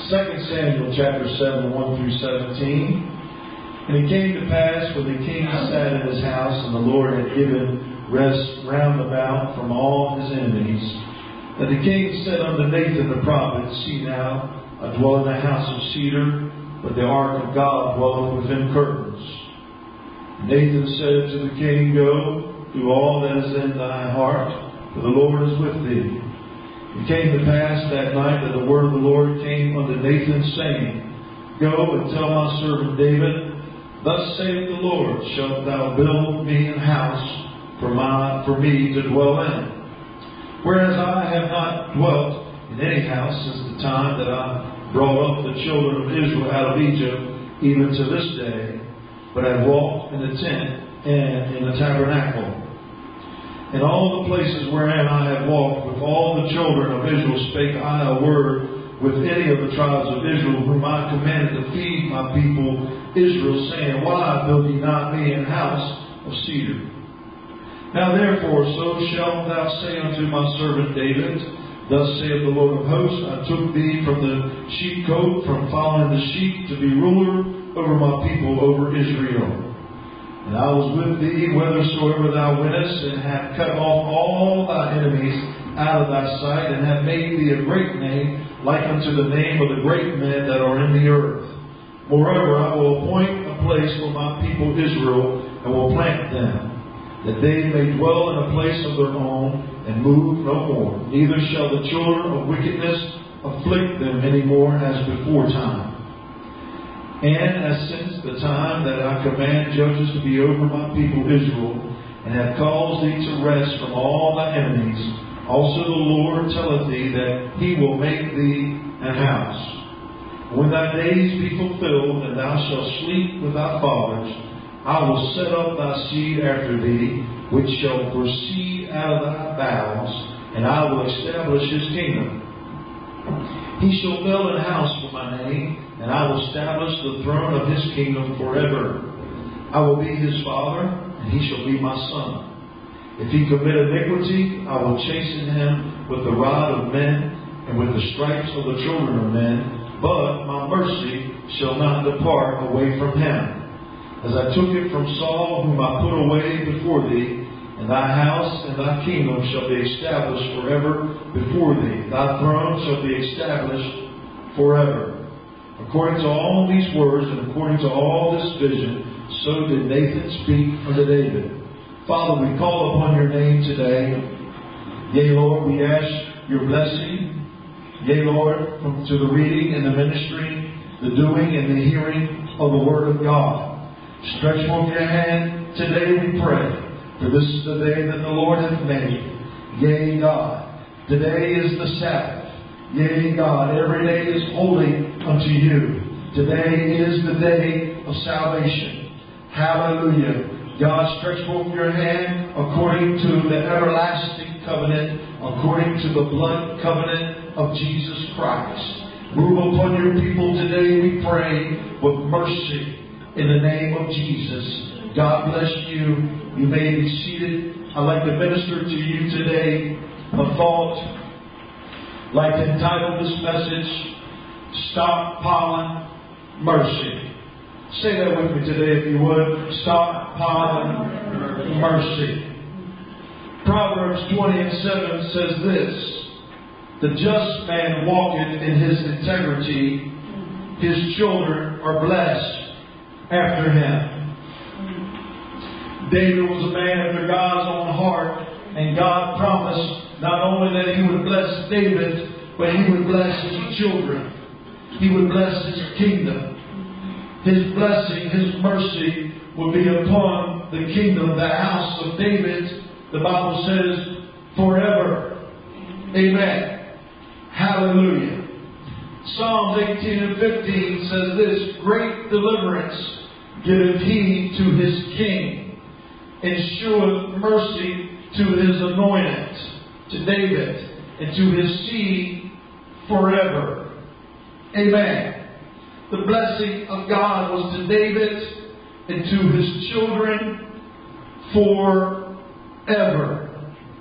2 Samuel chapter 7, 1 through 17. And it came to pass when the king sat in his house, and the Lord had given rest round about from all his enemies, that the king said unto Nathan the prophet, See now, I dwell in a house of cedar, but the ark of God dwelleth within curtains. Nathan said to the king, Go, do all that is in thy heart, for the Lord is with thee. It came to pass that night that the word of the Lord came unto Nathan, saying, Go and tell my servant David, Thus saith the Lord, Shalt thou build me an house for me to dwell in? Whereas I have not dwelt in any house since the time that I brought up the children of Israel out of Egypt, even to this day, but have walked in the tent and in the tabernacle. In all the places wherein I have walked with all the children of Israel spake I a word with any of the tribes of Israel, whom I commanded to feed my people Israel, saying, Why build ye not me an house of cedar? Now therefore, so shalt thou say unto my servant David, Thus saith the Lord of hosts, I took thee from the sheepcote, from following the sheep, to be ruler over my people, over Israel. And I was with thee whithersoever thou wentest, and have cut off all thy enemies out of thy sight, and have made thee a great name, like unto the name of the great men that are in the earth. Moreover, I will appoint a place for my people Israel, and will plant them, that they may dwell in a place of their own, and move no more. Neither shall the children of wickedness afflict them any more as before time. And as since the time that I command judges to be over my people Israel, and have caused thee to rest from all thy enemies, also the Lord telleth thee that He will make thee an house. When thy days be fulfilled, and thou shalt sleep with thy fathers, I will set up thy seed after thee, which shall proceed out of thy bowels, and I will establish his kingdom. He shall build an house for my name, and I will establish the throne of his kingdom forever. I will be his father, and he shall be my son. If he commit iniquity, I will chasten him with the rod of men, and with the stripes of the children of men, but my mercy shall not depart away from him. As I took it from Saul, whom I put away before thee, and thy house and thy kingdom shall be established forever before thee. Thy throne shall be established forever. According to all these words, and according to all this vision, so did Nathan speak unto David. Father, we call upon your name today. Yea, Lord, we ask your blessing. Yea, Lord, to the reading and the ministry, the doing and the hearing of the Word of God. Stretch forth your hand today, we pray, for this is the day that the Lord hath made. Yea, God, today is the Sabbath. Yea, God, every day is holy unto you. Today is the day of salvation. Hallelujah. God, stretch forth your hand according to the everlasting covenant, according to the blood covenant of Jesus Christ. Move upon your people today, we pray, with mercy in the name of Jesus. God bless you. You may be seated. I'd like to minister to you today a thought, like to entitle this message, Stockpiling Mercy. Say that with me today if you would. Stockpiling mercy. Proverbs 20:7 says this, The just man walketh in his integrity, his children are blessed after him. David was a man after God's own heart, and God promised not only that he would bless David, but he would bless his children. He would bless his kingdom. His blessing, his mercy will be upon the kingdom, the house of David. The Bible says, forever. Amen. Hallelujah. Psalms 18:15 says this, Great deliverance giveth he to his king, and sheweth mercy to his anointed, to David, and to his seed forever. Amen. The blessing of God was to David and to his children forever.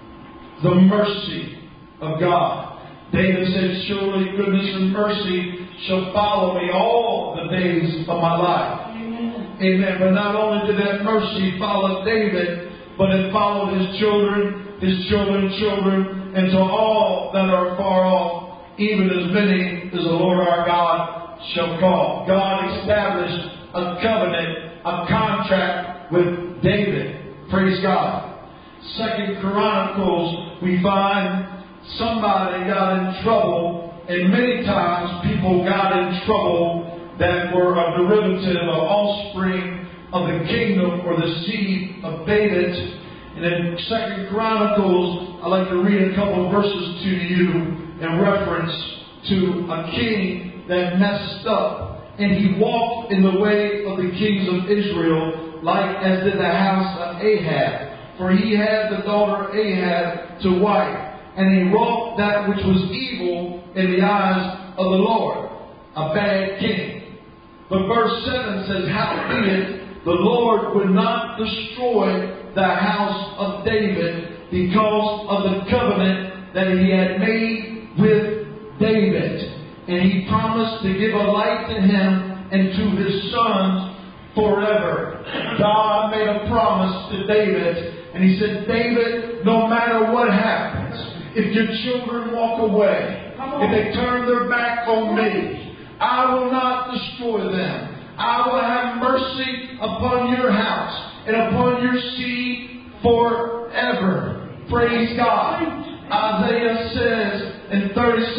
The mercy of God. David said, Surely goodness and mercy shall follow me all the days of my life. Amen. But not only did that mercy follow David, but it followed his children, his children's children, and to all that are far off, even as many as the Lord our God shall call. God established a covenant, a contract with David. Praise God. 2 Chronicles, we find somebody got in trouble, and many times people got in trouble that were a derivative, an offspring of the kingdom or the seed of David. And in 2 Chronicles, I'd like to read a couple of verses to you in reference to a king that messed up. And he walked in the way of the kings of Israel, like as did the house of Ahab. For he had the daughter Ahab to wife, and he wrought that which was evil in the eyes of the Lord. A bad king. But verse 7 says, howbeit the Lord would not destroy the house of David because of the covenant that he had made with David. And he promised to give a light to him and to his sons forever. God made a promise to David, and he said, David, no matter what happens, if your children walk away, if they turn their back on me, I will not destroy them. I will have mercy upon your house and upon your seed forever. Praise God. Isaiah says in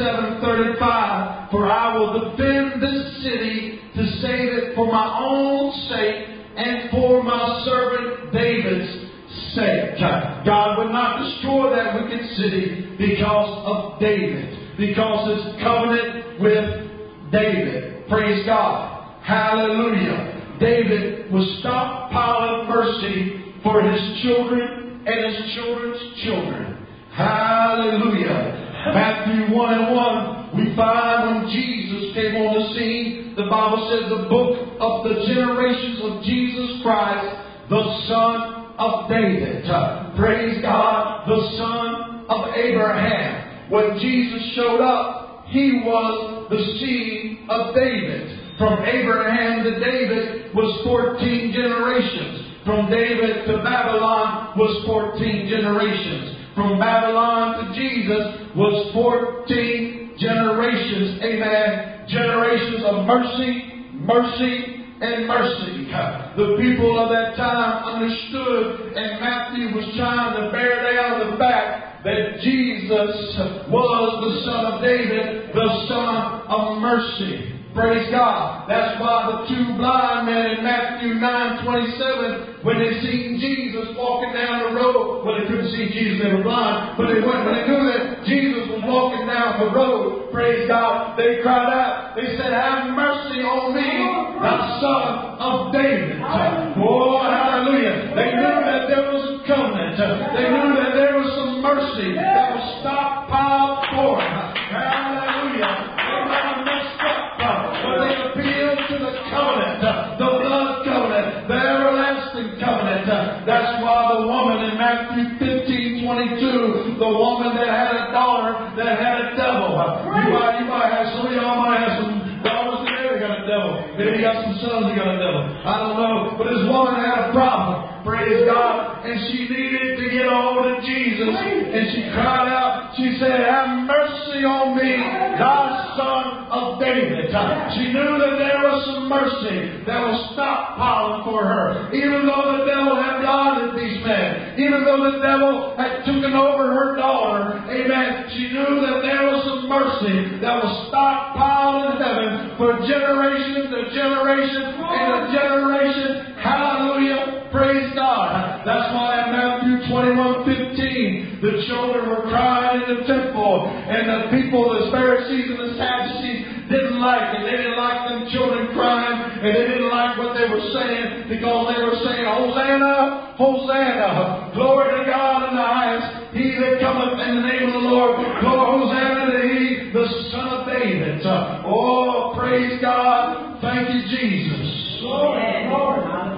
37:35, for I will defend this city to save it for my own sake and for my servant David's sake. God would not destroy that wicked city because of David, because his covenant with David. Praise God. Hallelujah. David was stockpiling mercy for his children and his children's children. Hallelujah. Matthew 1:1, we find when Jesus came on the scene, the Bible says the book of the generations of Jesus Christ, the son of David. Praise God, the son of Abraham. When Jesus showed up, he was the seed of David. From Abraham to David was 14 generations. From David to Babylon was 14 generations. From Babylon to Jesus was 14 generations. Amen. Generations of mercy, mercy, and mercy. The people of that time understood, and Matthew was trying to bear down the fact that Jesus was the Son of David, the Son of mercy. Praise God. That's why the two blind men in Matthew 9:27, when they seen Jesus walking down the road, well, they couldn't see Jesus, they were blind, but when they knew that Jesus was walking down the road, praise God, they cried out. They said, have mercy on me, thou Son of David. Oh, hallelujah. They knew that there was a covenant. They knew that there was some mercy that was stockpiled for them. Hallelujah. They might have messed up, but they appealed to the covenant, the blood covenant, the everlasting covenant. That's why the woman in Matthew 15:22, the woman that had a daughter that had a devil. You might have, some of y'all might have some daughters that got a devil. Maybe you got some sons that got a devil. I don't know. But this woman had a problem. Praise God. And she needed to get a hold of Jesus. And she cried out. She said, have mercy on me, thy Son of David. She knew that there was some mercy that was stockpiling for her. Even though the devil had blinded these men. Even though the devil had taken over her daughter. Amen. She knew that there was some mercy that was stockpiled in heaven for generation to generation and a generation. Hallelujah. Praise God. That's why in Matthew 21:15, the children were crying in the temple, and the people, the Pharisees and the Sadducees, didn't like it. They didn't like them children crying, and they didn't like what they were saying, because they were saying, Hosanna, Hosanna, glory to God in the highest, he that cometh in the name of the Lord, glory, Hosanna to he, the Son of David. Oh, praise God. Thank you, Jesus. Glory, Lord.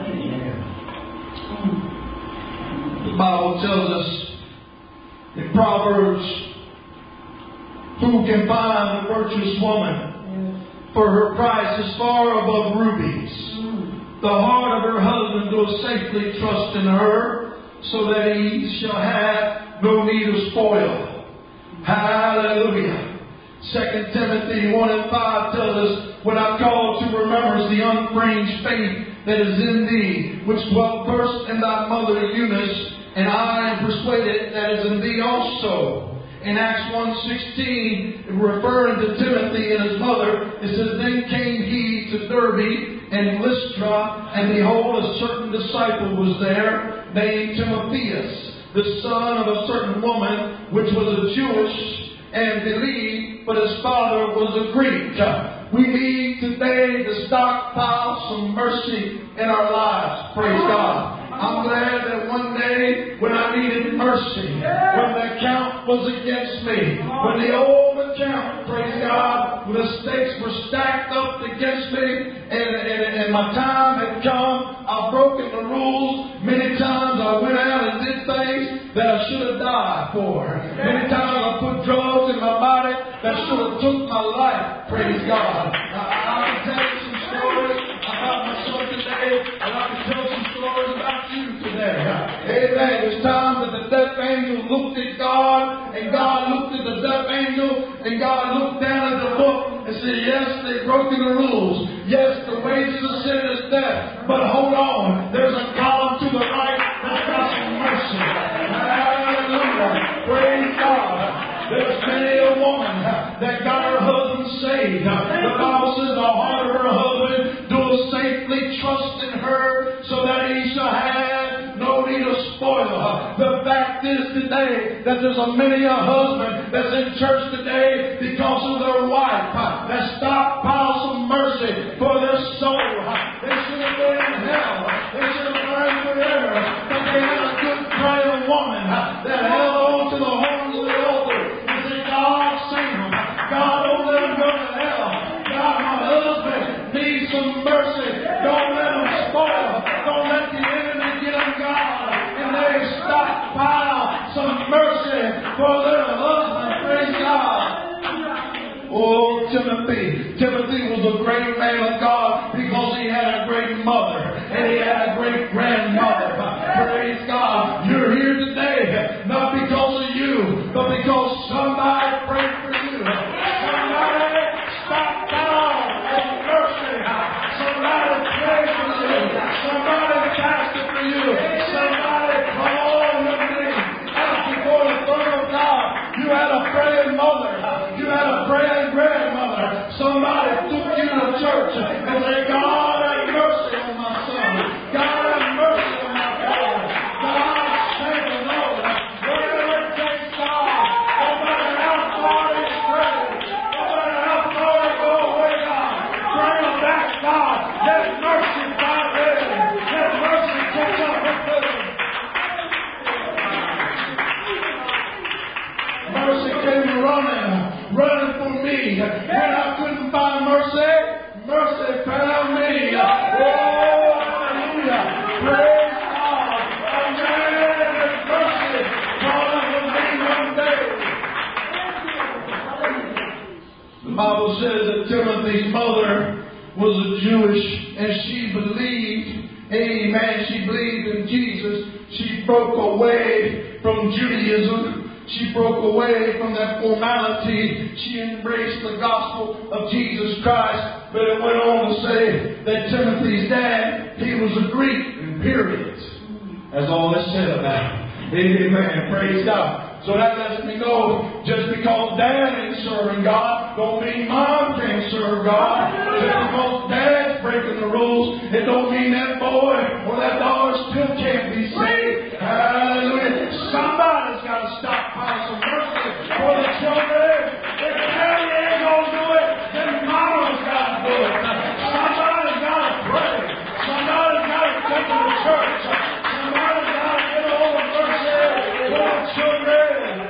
The Bible tells us in Proverbs, who can find a virtuous woman? for her price is far above rubies. The heart of her husband doth safely trust in her, so that he shall have no need of spoil. Hallelujah. 2 Timothy 1 and 5 tells us, when I call to remembrance the unfringed faith that is in thee, which dwelt first in thy mother Eunice, and I am persuaded that is in thee also. In Acts 1:16, referring to Timothy and his mother, it says, Then came he to Derbe and Lystra, and behold, a certain disciple was there, named Timotheus, the son of a certain woman, which was a Jewish, and believed, but his father was a Greek. We need today to stockpile some mercy in our lives. Praise God. I'm glad that one day when I needed mercy, when the account was against me, when the old account, praise God, when the stakes were stacked up against me and my time had come, I've broken the rules. Many times I went out and did things that I should have died for. Many times I put drugs in my body that should have took my life. Praise God. I can tell you some stories about myself today, and I can tell some stories about you today. Amen. There's times that the death angel looked at God, and God looked at the death angel, and God looked down at the book and said, yes, they've broken the rules. Yes, the wages of sin is death. But hold on. There's a column to the right that's got some mercy. Hallelujah. Praise God. There's many a woman that got her husband saved. The Bible says the heart of her husband doeth safely trust in her, so that he shall have no need of spoil. The fact is today that there's many a husband that's in church today because of their wife that stockpiled some mercy for their soul. They should have been in hell. They should have burned forever. But they had a good praying woman that held on to the horns of the altar. God, save them. God, don't let them go to hell. God, my husband needs some mercy. Don't let them spoil. Don't let the enemy get on God. And they stockpile some mercy for their husband. Praise God. Oh, Timothy. Timothy was a great man of God because he had a great mother and he had a great grandmother. Praise God. You're here today not because of you, but because somebody prayed for you. Somebody stockpiled some mercy. Somebody prayed for you. Somebody fasted for you. Somebody called your name out before the throne of God. You had a praying mother. You had a praying grandmother. Somebody took you to church and said, God, have mercy on my son. God, have mercy on my daughter. God, save the Lord. Whatever it takes, God. No matter how far they stray. No matter how far they go away, God. Bring them back, God. Let mercy find them. Let mercy catch up with them. Mercy came running for me. When I couldn't find mercy, mercy found me. Oh, hallelujah. Praise God. Amen. Mercy calling for me one day. The Bible says that Timothy's mother was a Jewish, and she believed, amen, she believed in Jesus. She broke away from Judaism. She broke away from that formality. She embraced the gospel of Jesus Christ. But it went on to say that Timothy's dad, he was a Greek, period. That's all it said about him. Amen. Praise God. So that lets me know, just because Dad ain't serving God, don't mean Mom can't serve God. Just because Dad's breaking the rules, it don't mean that boy or that daughter still can't be saved. Hallelujah. Somebody's got to stockpile some mercy for the children. If Daddy ain't going to do it, then Mama's got to do it. Somebody's got to pray. Somebody's got to take them to church. Somebody's got to get all the mercy for the children.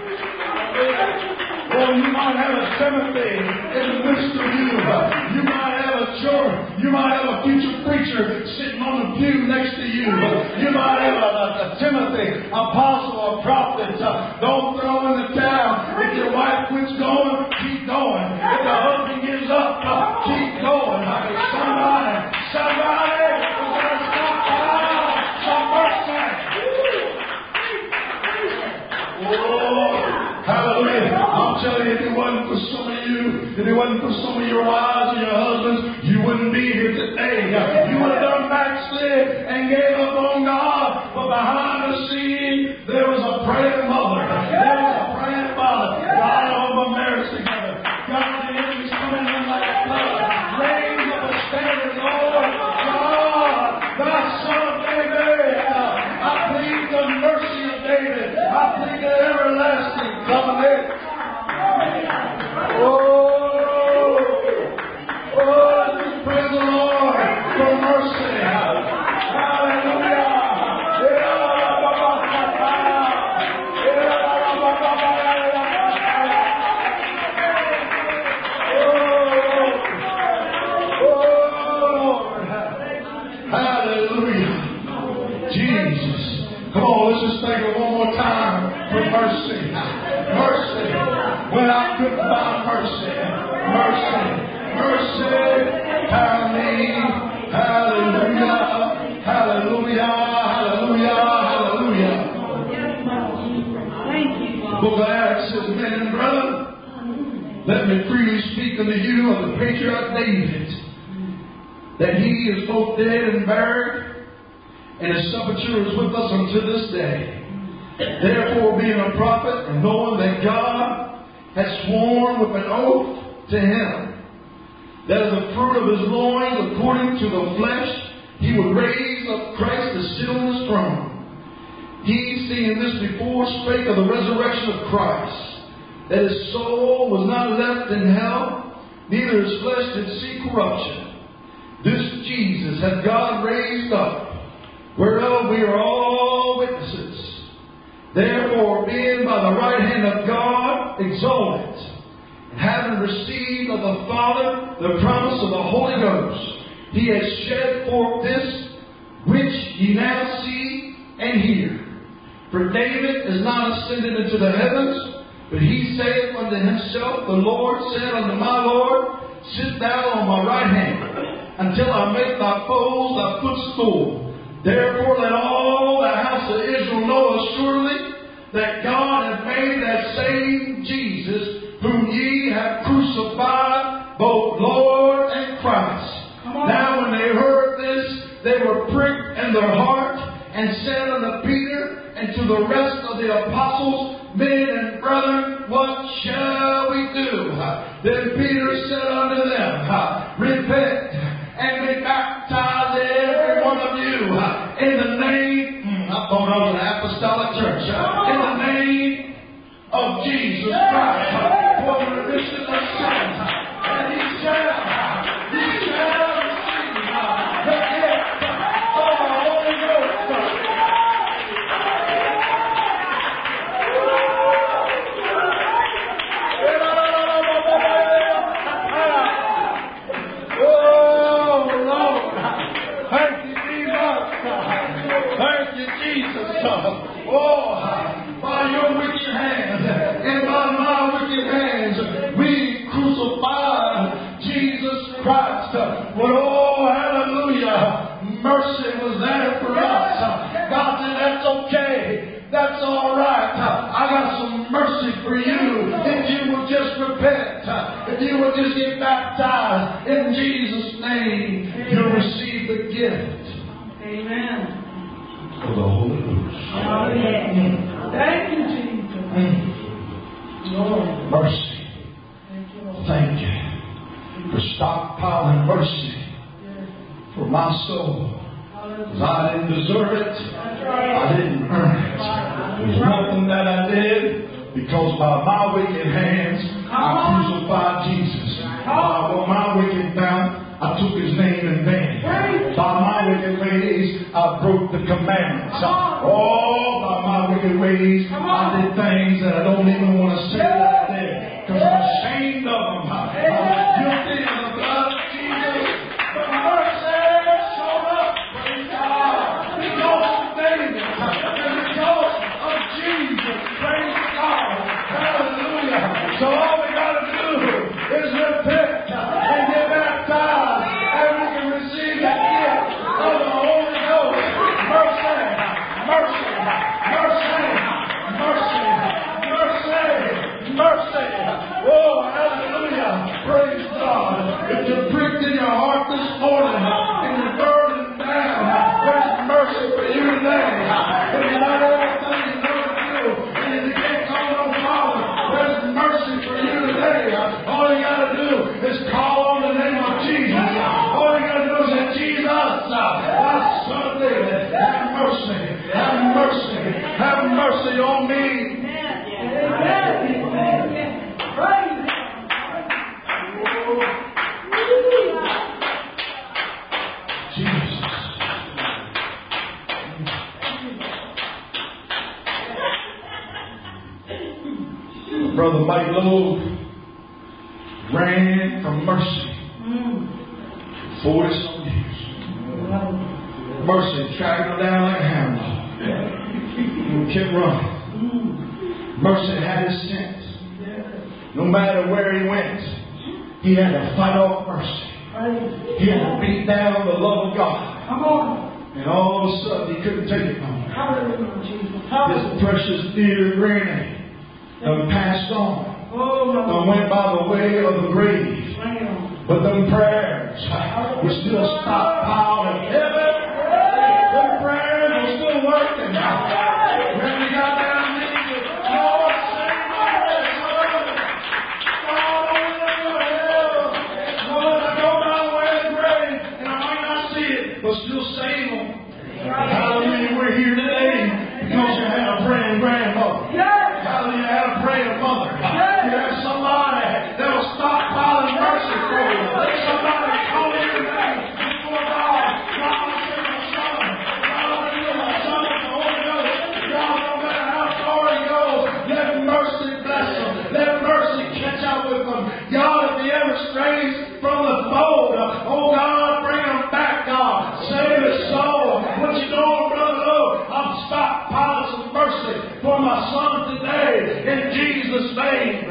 Oh, you might have a Timothy in the midst of you. You might have a church. You might have a future preacher sitting on the pew next to you. You might have a Timothy, apostle, a prophet. Don't throw in the towel. If your wife quits going, keep going. If the husband gives up, keep If it wasn't for some of your wives and your husbands, you wouldn't be here today. You would have done backslid and gave up on God. But behind the scene, there was a praying mother. There was a praying father. God, I hope our marriage together. God, the enemy's coming in like a flood. Raise up a standard, Lord. God, thy son of David. I plead the mercy of David. I plead the everlasting covenant. Praise the Lord for mercy. Hallelujah. Hallelujah. Jesus. Come on, let's just thank Him one more time for mercy. Mercy. When I couldn't find mercy. Mercy. Mercy. Hallelujah. Hallelujah. Hallelujah. Hallelujah. The book of Acts says, men and brethren, let me freely speak unto you of the patriarch David, that he is both dead and buried, and his sepulchre is with us unto this day. Therefore, being a prophet, and knowing that God has sworn with an oath to him, that of the fruit of his loins, according to the flesh, he would raise up Christ to sit on his throne. He, seeing this before, spake of the resurrection of Christ, that his soul was not left in hell, neither his flesh did see corruption. This Jesus hath God raised up, whereof we are all witnesses. Therefore, being by the right hand of God exalted, and having received of the Father the promise of the Holy Ghost, he has shed forth this which ye now see and hear. For David is not ascended into the heavens, but he saith unto himself, the Lord said unto my Lord, sit thou on my right hand, until I make thy foes thy footstool. Therefore let all the house of Israel know assuredly that God hath made that same Jesus, whom ye have crucified, both Lord and Christ. Now when they heard this, they were pricked in their heart, and said unto Peter and to the rest of the apostles, men and brethren, what shall we do? Then Peter said unto them, repent and be baptized every one of you in the name, I thought I was an apostolic church, in the name of Jesus Christ, for the remission of sins, and ye shall receive the gift of the Holy Ghost. By your wicked hands and by my wicked hands, we crucified Jesus Christ. But oh, hallelujah, mercy was there for us. God said, that's okay. That's all right. I got some mercy for you. If you will just repent, if you will just get baptized in Jesus' name, you'll receive the gift. Amen. Of the Holy Ghost. Oh, yeah. Thank you, Jesus. Lord. Mercy. Thank you for stockpiling mercy for my soul. Because I didn't deserve it. I didn't earn it. There's nothing that I did, because by my wicked hands I crucified Jesus. By my wicked mouth I took his name in vain. By my wicked ways, I broke the commandments. Oh, by my wicked ways, I did things that I don't even want to say that I did, because I'm ashamed of them. I'm guilty of the blood of Jesus. But mercy showed up. Praise God. Because of David. And because of Jesus. Praise God. Hallelujah. So all we got to do is repent and get baptized, and we can receive the gift of the Holy Ghost. Mercy, mercy, mercy, mercy, mercy, Brother Mike Loeb ran from mercy 40-some years. Mercy tracked him down like a hound dog and kept running. Mercy had his scent. No matter where he went, he had to fight off mercy. He had to beat down the love of God. And all of a sudden, he couldn't take it no more. His precious dear granny passed on and went by the way of the grave. But them prayers were still stockpiled in heaven. Them prayers were still working. When we got down on knees, Lord, save my head. Lord, I go by the way of the grave, and I might not see it, but still save them. Hallelujah, we're here today because you had a praying grandmother. Hallelujah, you had a praying mother. You had somebody that was stockpiling mercy for you. Somebody calling your name before God. God, I send my son. God, I feel my son in the Holy Ghost. God, no matter how far he goes, let mercy bless him. Let mercy catch up with him. God, if he ever strays from the fold, oh God, bring him back, God. Save his soul. What you doing, brother? I'm stockpiling some mercy for my son today in Jesus' name.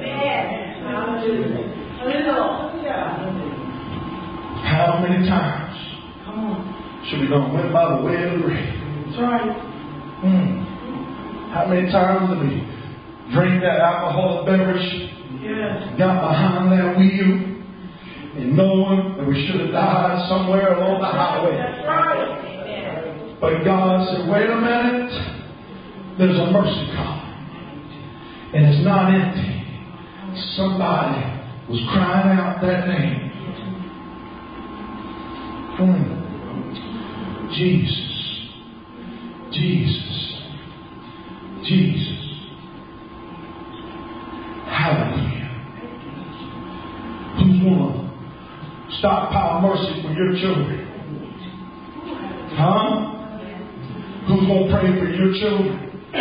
Amen. How many times should we go went by the way of the grave? That's right. How many times did we drink that alcoholic beverage? Got behind that wheel and knowing that we should have died somewhere along the highway. That's right. But God said, wait a minute, there's a mercy column. And it's not empty. Somebody was crying out that name. Jesus. Jesus. Jesus. Hallelujah. Who's going to stockpile mercy for your children? Huh? Who's going to pray for your children?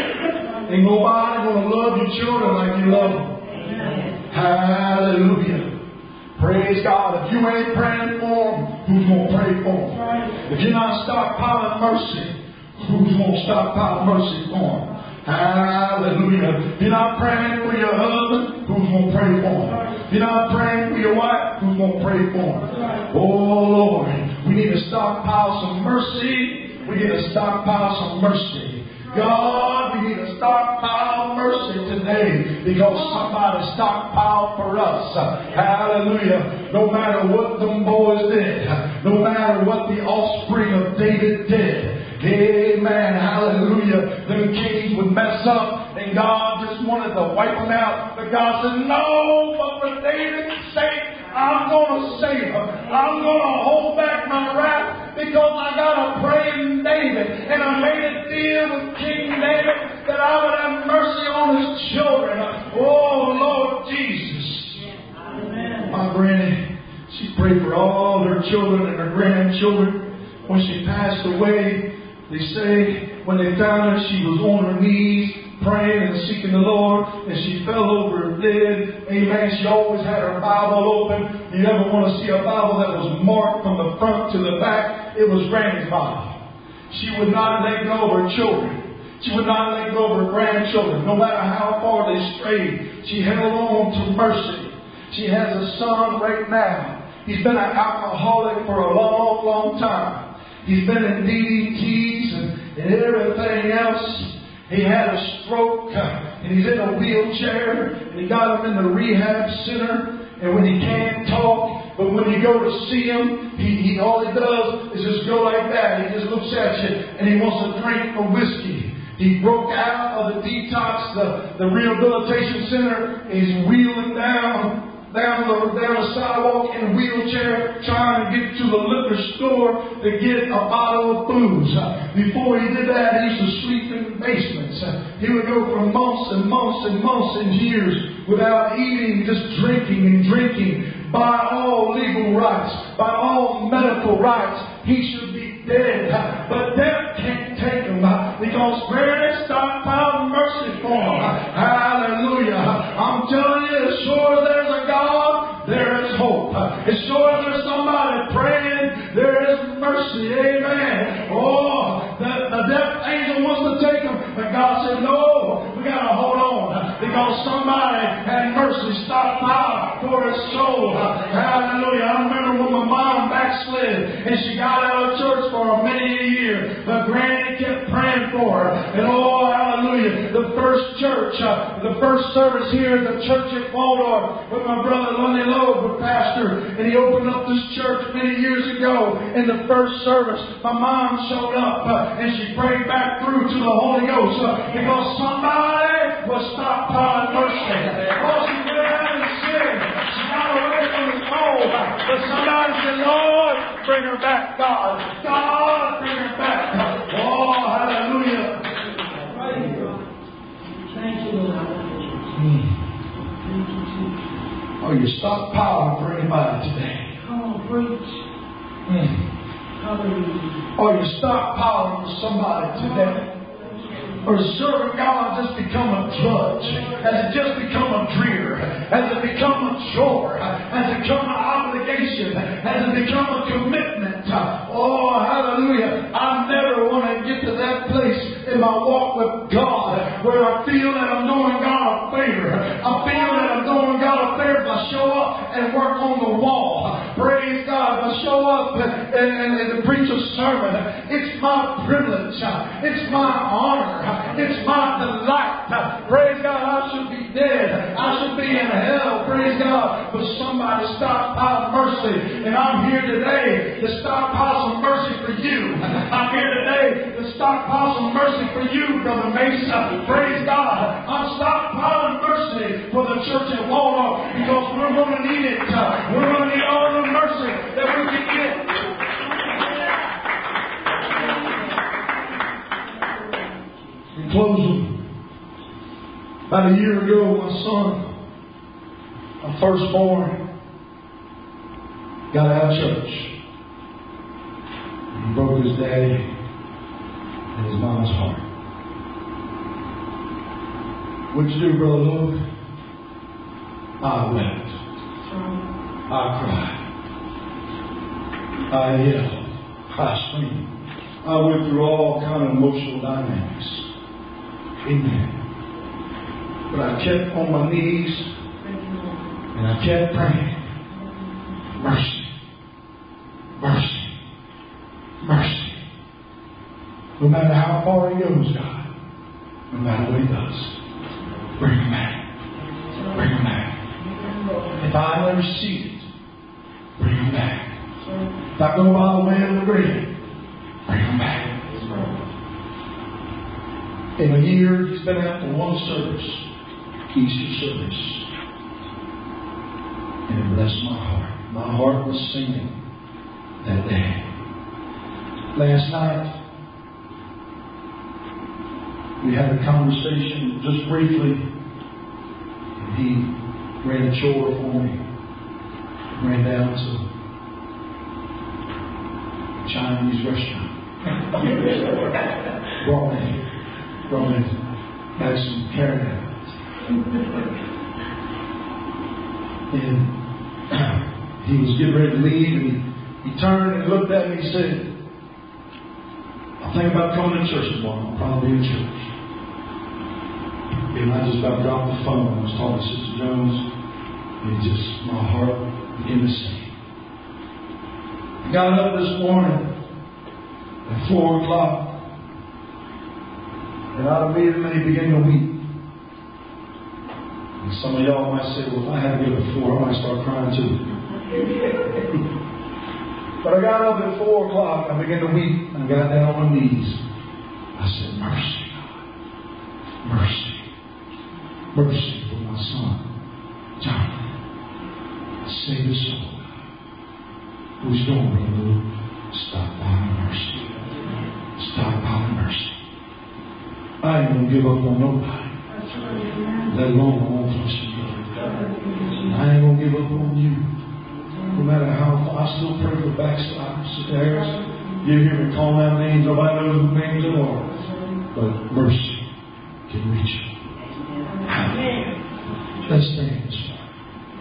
Ain't nobody going to love your children like you love them. Amen. Hallelujah. Praise God. If you ain't praying for them, who's going to pray for them? Right. If you're not stockpiling mercy, who's going to stockpile mercy for them? Hallelujah. If you're not praying for your husband, who's going to pray for him? If you're not praying for your wife, who's going to pray for him? Oh, Lord. We need to stockpile some mercy. We need to stockpile some mercy. God, we need to stockpile mercy today because somebody stockpiled for us. Hallelujah. No matter what them boys did, no matter what the offspring of David did. Amen. Hallelujah. Them kings would mess up and God just wanted to wipe them out. But God said, no, but for David's sake, I'm going to save him. I'm going to hold back my wrath because I got a praying David. And I made a deal with King David that I would have mercy on his children. Oh, Lord Jesus. Amen. My granny, she prayed for all her children and her grandchildren. When she passed away, they say when they found her, she was on her knees praying and seeking the Lord, and she fell over dead. Amen. She always had her Bible open. You ever want to see a Bible that was marked from the front to the back? It was Granny's Bible. She would not let go of her children. She would not let go of her grandchildren. No matter how far they strayed, she held on to mercy. She has a son right now. He's been an alcoholic for a long, long time. He's been in DDTs and everything else. He had a stroke and he's in a wheelchair and he got him in the rehab center. And when he can't talk, but when you go to see him, he all he does is just go like that. He just looks at you and he wants to drink a whiskey. He broke out of the detox, the rehabilitation center. He's wheeling down the sidewalk in a wheelchair, trying to get to the liquor store to get a bottle of booze. Before he did that, he used to sleep in the basements. He would go for months and months and months and years without eating, just drinking and drinking. By all legal rights, by all medical rights, he should be dead. But death can't take him because Granny stockpiled mercy for him. Hallelujah. I'm mercy. Amen. Oh, the death angel wants to take them. But God said, no, we got to hold on. Because somebody had mercy stockpiled for his soul. Hallelujah. I remember when my mom backslid and she got out of church for many a year. But Granny kept praying for her. And oh, hallelujah. The first church, the first service here at the church at Waldorf with my brother Lundy Loeb, the pastor. And he opened up this church many years ago. In the first service, my mom showed up and she prayed back through to the Holy Ghost because somebody was stockpiling mercy. Oh, she went out and sinned. She got away from the cold. But somebody said, Lord, bring her back, God. God, bring her back. Oh, hallelujah. Thank you, Lord. Oh, you stockpiling for anybody today. Come on, preach. Hallelujah. Or you stockpiling for somebody today. Or serving God just become a drudge? Has it just become a drear? Has it become a chore? Has it become an obligation? Has it become a commitment? Oh, hallelujah. I never want to get to that place in my walk with God where I feel that I'm doing God a favor. I feel that I'm doing God a favor if I show up and work on the wall. Praise God. If I show up and preach a sermon, it's my privilege. It's my honor. It's my delight. Praise God. I should be dead. I should be in hell. Praise God. But somebody stockpile mercy. And I'm here today to stockpile some mercy for you. I'm here today to stockpile some mercy for you, Brother Mason. Praise God. I'm stockpiling mercy for the church at Waldorf because we're going to need it. We're going to need all the mercy that we can get. In closing, about a year ago, my son, my firstborn, got out of church. He broke his daddy and his mama's heart. What'd you do, Brother Lord? I wept. I cried. I yelled. I screamed. I went through all kind of emotional dynamics. Amen. But I kept on my knees and I kept praying. Mercy. Mercy. Mercy. No matter how far he goes, God. No matter what he does. Bring him back. Bring him back. If I never see it, bring him back. If I go by the way of the grave, bring him back. In a year, he's been out for one service, Easter service. And it blessed my heart. My heart was singing that day. Last night, we had a conversation just briefly. And he ran a chore for me. Ran down to a Chinese restaurant. Brought me back some carrot. And he was getting ready to leave, and he turned and looked at me and said, "I'm thinking about coming to church tomorrow. I'll probably be in church." And I just about dropped the phone. I was talking to Sister Jones, and just my heart began to sing. I got up this morning at 4 o'clock. And I immediately began to weep. And some of y'all might say, well, if I had to go before, I might start crying too. But I got up at 4 o'clock. I began to weep. I got down on my knees. I said, mercy, God. Mercy. Mercy for my son, Jonathan. Save his soul, God. Who's doing, Brother Lou? Stockpiling mercy. Stockpiling mercy. I ain't going to give up on nobody, let alone my own flesh and blood. I ain't going to give up on you. No matter how far, I still pray for backsliders. Sister Harris, you hear me calling out names. Nobody knows who names they are. But mercy can reach you. Let's stand this morning.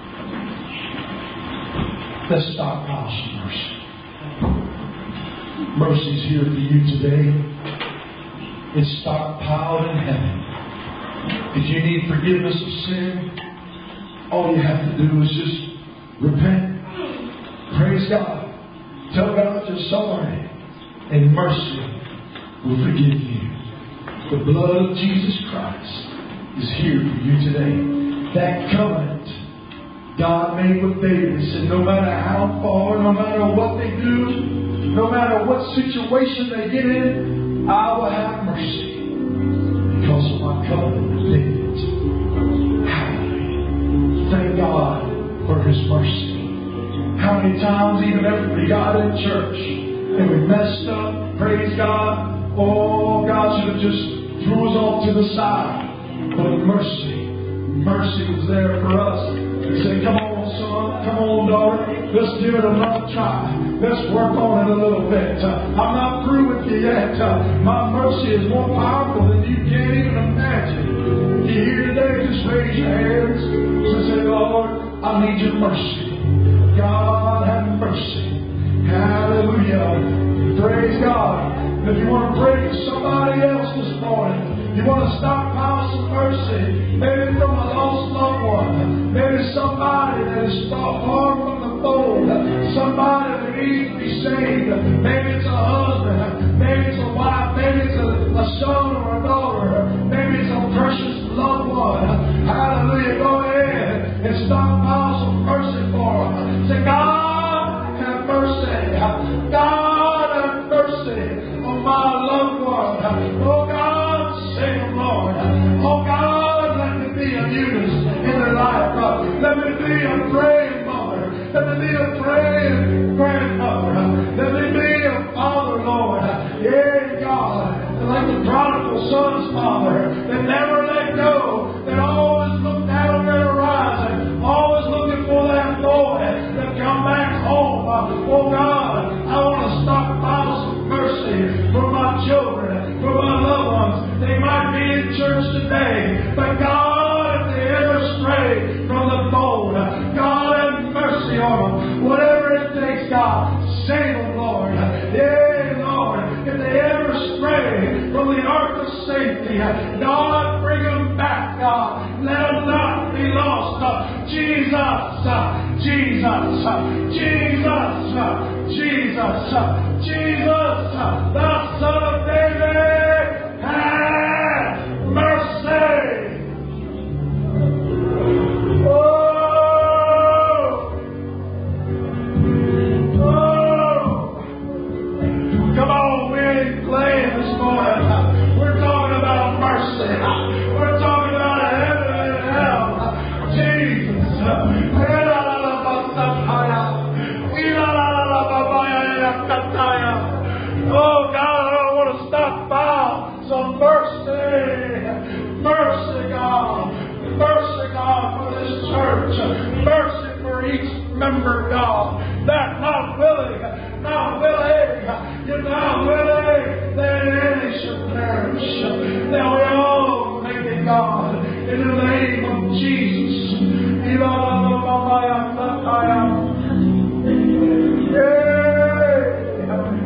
Let's stockpile some mercy. mercy's here for you today. It's stockpiled in heaven. If you need forgiveness of sin, all you have to do is just repent. Praise God. Tell God you're sorry. And mercy will forgive you. The blood of Jesus Christ is here for you today. That covenant God made with David. He said, no matter how far, no matter what they do, no matter what situation they get in, I will have mercy because of my covenant with David. Hallelujah. Thank God for His mercy. How many times even after we got in church and we messed up, praise God, oh, God should have just threw us off to the side. But mercy was there for us. He said, come on, son, come on, daughter, let's give it another try. Let's work on it a little bit. I'm not through with you yet. My mercy is more powerful than you can't even imagine. If you're here today, just raise your hands and say, Lord, I need your mercy. God, have mercy. Hallelujah. Praise God. If you want to pray for somebody else this morning, you want to stockpile some mercy, maybe from a lost loved one, maybe somebody that is far from the fold, somebody that needs to be saved, maybe it's a husband, maybe it's a wife, maybe it's a son or a daughter, maybe it's a precious loved one. Hallelujah. Go ahead and stockpile some mercy for them. Say, God, have mercy. God, have mercy on my loved one. Oh, God, save them, Lord. Oh, God, let me be a Eunice in their life. Let me be a praying mother. Let me be a praying grandmother. Let me be a father, Lord. Yeah, God. Like the prodigal son's father that never let go, that always looked down at the horizon, always looking for that boy to come back home. Oh God, I want to stockpile some mercy for my children, for my loved ones. They might be in church today, but God, if they ever stray from the fold, God have mercy on them. Whatever it takes, God, save them, Lord. Yeah, Lord. If they ever stray from the ark of safety, God, bring them back, God. Let them not be lost. Jesus, Jesus, Jesus, Jesus, Jesus, the Son of David, have mercy. Come on, we ain't playing this morning. We're talking about mercy. We're talking about heaven and hell. Jesus. Oh, God, I want to stockpile some mercy. Mercy, God. Mercy, God, for this church. Mercy for each member, God. That not willing, you're not willing that any should perish. That we all make it, God, in the name of Jesus. Yeah.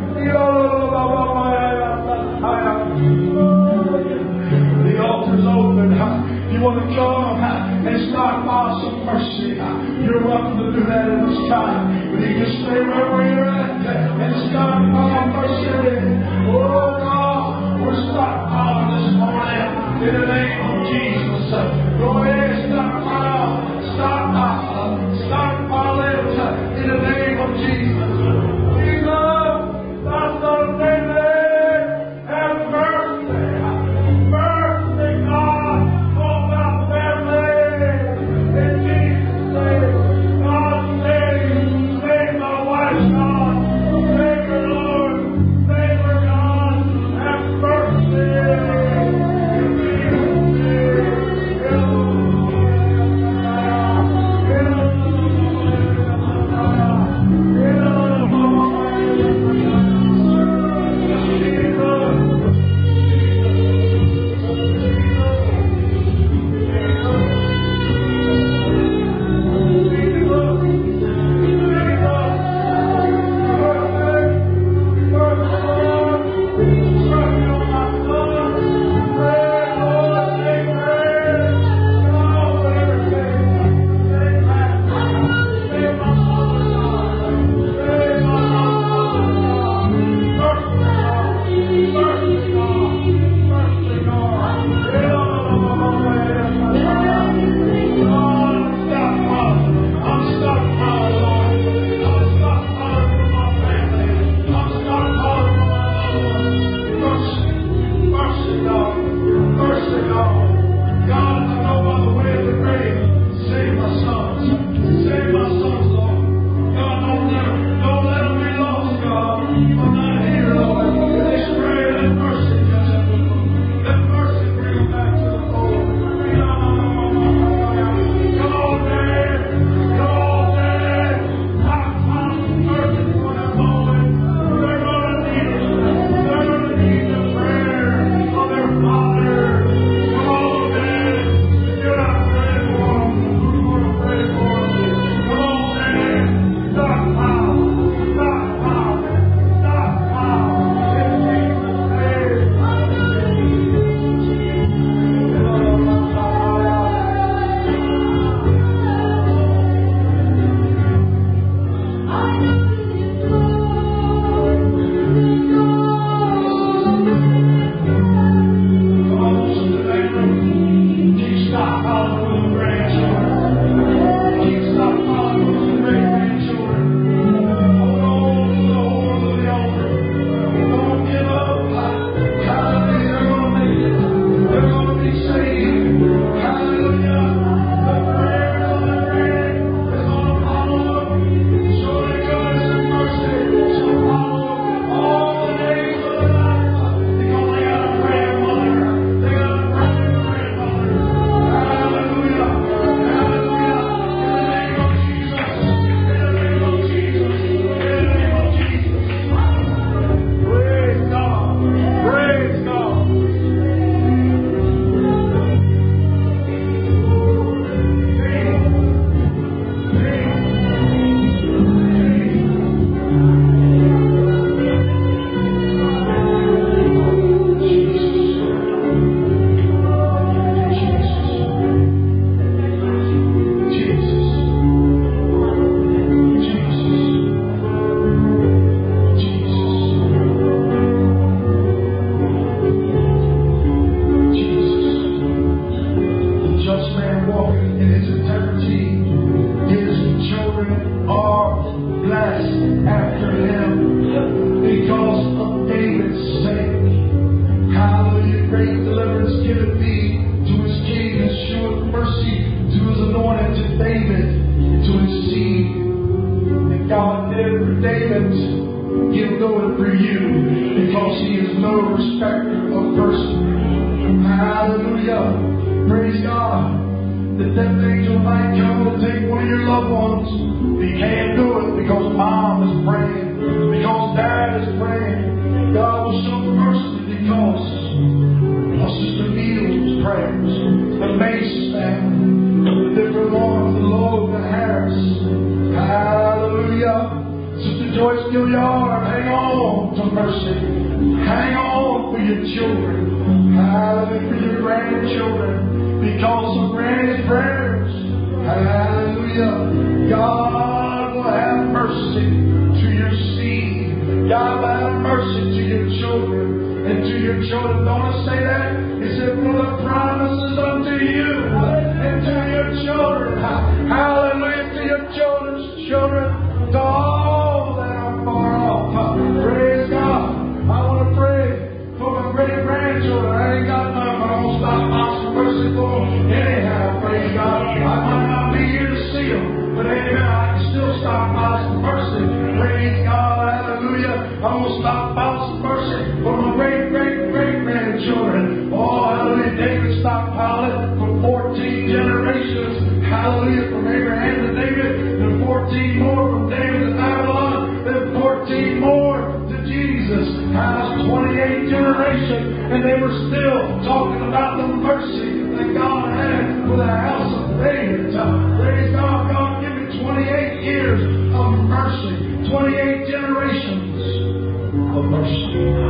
it. He'll do it for you because He is no respecter of person. Hallelujah. Praise God. The death angel might come to take one of your loved ones. He can't do it because Mom is praying, because Dad is praying. God will show mercy because of Sister Neal's prayers, the Mace family, the different ones, the Loeb, the Harris. Hallelujah. Sister Joyce Gilliard, hang on to mercy. Hang on for your children. Hallelujah, for your grandchildren. Because of Granny's prayers. Hallelujah. God will have mercy to your seed. God will have mercy to your children and to your children. Don't I say that? He said, for the promises unto you and to your children. Hallelujah, to your children's children. To all that are far off. Praise God. I want to pray for my great-grandchildren. I ain't got none, but I'm going to stop by some mercy for them anyhow. Praise God. I might not be here to see them, but amen, I can still stop by some mercy. Praise God. Hallelujah. I'm going to stop by some mercy for my great-great-great-grandchildren. Oh, hallelujah. David stockpiled for 14 generations. Hallelujah. From Abraham to David, and 14 more from David to Babylon, then 14 more to Jesus. How's 28 generations, and they were still talking about the mercy that God had for the house of David. Praise God. God, give me 28 years of mercy, 28 generations of mercy.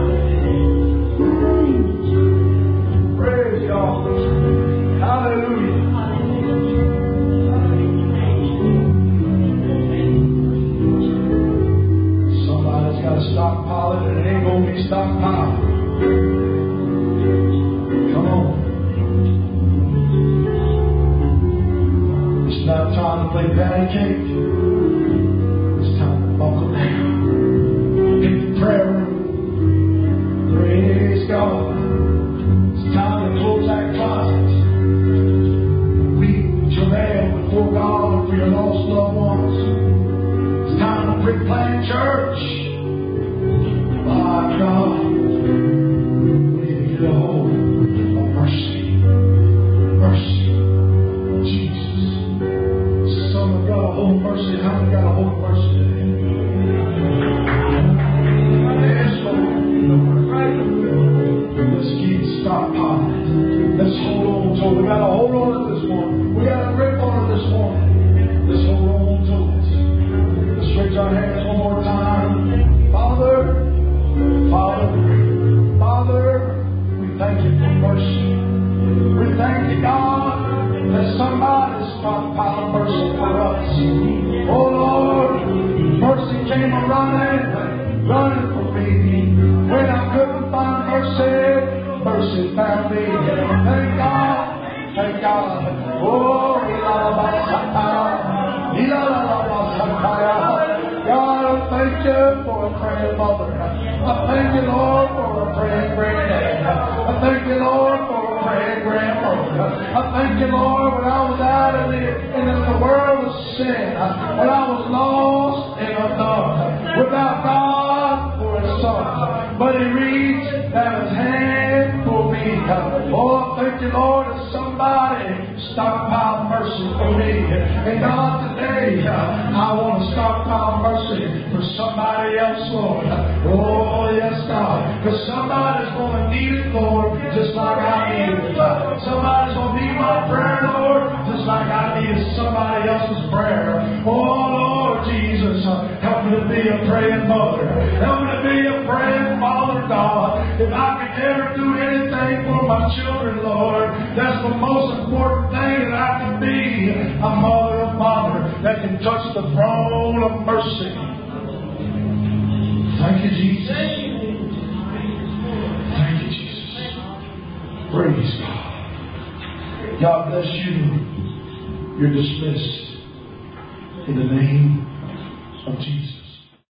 Praise God. Hallelujah. Somebody's got to stockpile it, and it ain't going to be stockpiled. Come on. It's not time to play patty cake. It's time to buckle down. In the prayer room. Praise God. It's time to close that closet. Weep, travail before God and for your lost loved ones. It's time to pre-plan church. My God, we need to get a hold of mercy. Mercy. Jesus. Some have got a hold of mercy. How many got a hold of mercy today? Yes, Lord. Let's keep stockpiling. Let's hold on to it. We got to hold on to this one. We got to grip on it this morning. Let's hold on to it. Let's raise our hands one more time. Father, we thank you for mercy. We thank you, God, that somebody's stockpiling mercy for us. Oh Lord, mercy came running for me. When I couldn't find mercy, mercy found me. Thank God. Thank God. Oh, God, I thank you for a praying mother. I thank you, Lord, for a praying granddad. I thank you, Lord, for a praying grandmother. I thank you, Lord, when I was out in the world of sin, when I was lost and undone, without God for His Son. But He reached out His hand for me. Oh, I thank you, Lord, that somebody stockpiled mercy for me. And God, today, I want to stockpile mercy for somebody else, Lord. Oh, yes, God. Because somebody's going to need it, Lord, just like I need it. Somebody's going to need my prayer, Lord, just like I needed somebody else's prayer. Oh, Lord Jesus, help me to be a praying mother. Help me to be a praying father, God. If I could ever do anything for my children, Lord, that's the most important thing that I can be. A mother or father that can touch the throne of mercy. Thank you, Jesus. Thank you, Jesus. Praise God. God bless you. You're dismissed in the name